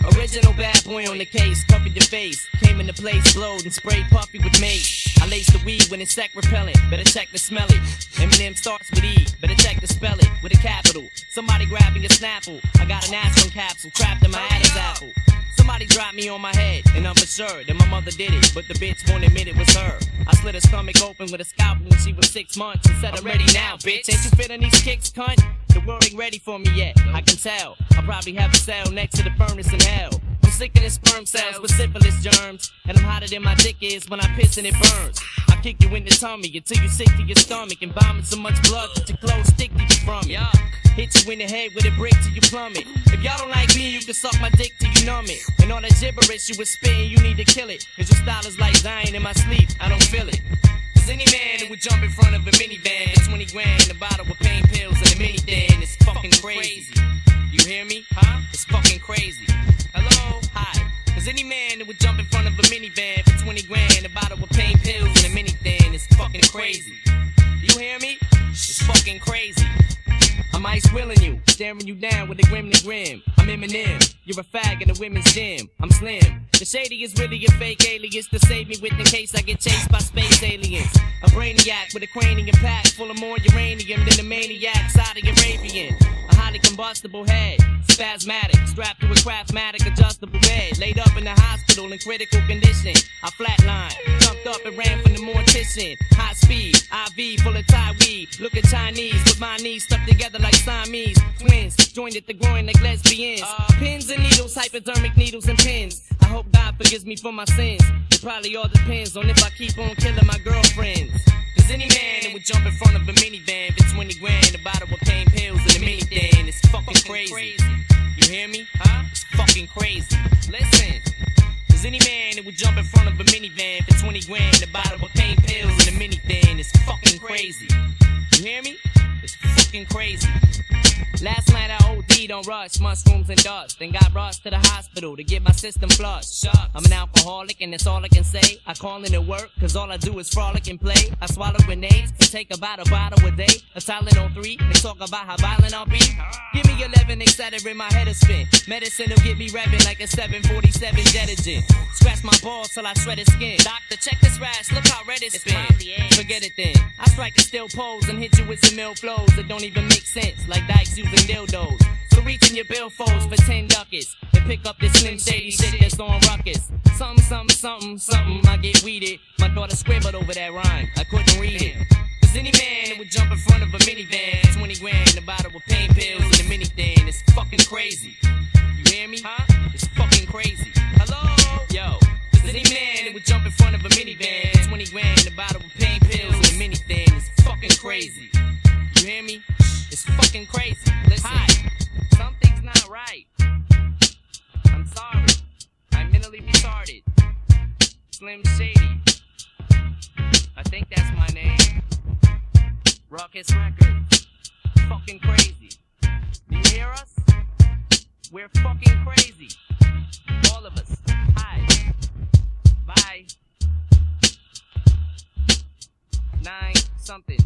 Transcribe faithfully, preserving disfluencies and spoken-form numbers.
Original bad boy on the case, cover your face. Came into place, blowed and sprayed puffy with mace. I laced the weed when it's sec repellent, better check to smell it. Eminem starts with E, better check to spell it with a capital. Somebody grabbing a Snapple, I got an aspirin capsule trapped in my Adam's apple. Somebody dropped me on my head, and I'm for sure that my mother did it, but the bitch won't admit it was her. I slit her stomach open with a scalpel when she was six months and said, I'm ready now, bitch. Ain't you feeling these kicks, cunt? The world ain't ready for me yet, I can tell. I probably have a cell next to the furnace in hell. I'm sick of the sperm cells with syphilis germs, and I'm hotter than my dick is when I piss and it burns. I kick you in the tummy until you're sick to your stomach and vomit so much blood that your clothes stick to you from it. Hit you in the head with a brick till you plummet. If y'all don't like me, you can suck my dick till you numb it. And all that gibberish you was spitting, you need to kill it. Cause your style is like dying in my sleep, I don't feel it. Cause any man who would jump in front of a minivan for twenty grand, a bottle with pain pills and a mini thing, it's fucking crazy. You hear me? Huh? It's fucking crazy. Hello? Hi. Cause any man who would jump in front of a minivan for twenty grand, a bottle with pain pills and a mini thing, it's fucking crazy. You hear me? It's fucking crazy. I'm ice willing you, staring you down with a grim to grim. I'm Eminem, you're a fag in the women's gym. I'm Slim. The shady is really a fake alias to save me with in case I get chased by space aliens. A brainiac with a cranium pack full of more uranium than a maniac Saudi Arabian. A highly combustible head, spasmatic, strapped to a Craftmatic adjustable bed. Laid up in the hospital in critical condition. I flatlined, jumped up and ran from the mortician. High speed, I V full of Thai weed. Looking Chinese with my knees stuck together like Siamese twins, joined at the groin like lesbians. Uh, pins and needles, hypodermic needles and pins. I hope God forgives me for my sins. It probably all depends on if I keep on killing my girlfriends. Cause any man that would jump in front of a minivan for twenty grand, a bottle with pain pills and a mini thing, it's fucking crazy. You hear me? Huh? It's fucking crazy. Listen. Cause any man that would jump in front of a minivan for twenty grand, a bottle with pain pills and a mini thing, it's fucking crazy. You hear me? It's fucking crazy. Last night I O D'd on rush, mushrooms and dust, and got rushed to the hospital to get my system flushed. I'm an alcoholic and that's all I can say. I call in to work cause all I do is frolic and play. I swallow grenades and take about a bottle a day. A Tylenol three and talk about how violent I'll be. Give me eleven, et cetera, in my head a spin. Medicine will get me revving like a seven forty-seven jet engine. Scratch my balls till I shred his skin. Doctor, check this rash, look how red it's been. Forget it then. I strike a still pose and hit you with some mill flows that don't even make sense, like dykes using dildos. So reach in your billfolds for ten ducats and pick up this slim shady shit that's on ruckus. Something, something, something, something, I get weeded. My daughter scribbled over that rhyme, I couldn't read it. Cause any man that would jump in front of a minivan, twenty grand, a bottle with pain pills and a mini thing, it's fucking crazy. You hear me? Huh? It's fucking crazy. Hello? Yo. Cause any man that would jump in front of a minivan, twenty grand, a bottle with pain pills and a mini thing, it's fucking crazy. You hear me? It's fucking crazy. Listen. Hi. Something's not right. I'm sorry. I'm mentally retarded. Slim Shady. I think that's my name. Ruckus Records. Fucking crazy. Do you hear us? We're fucking crazy. All of us. Hi. Bye. Nine something.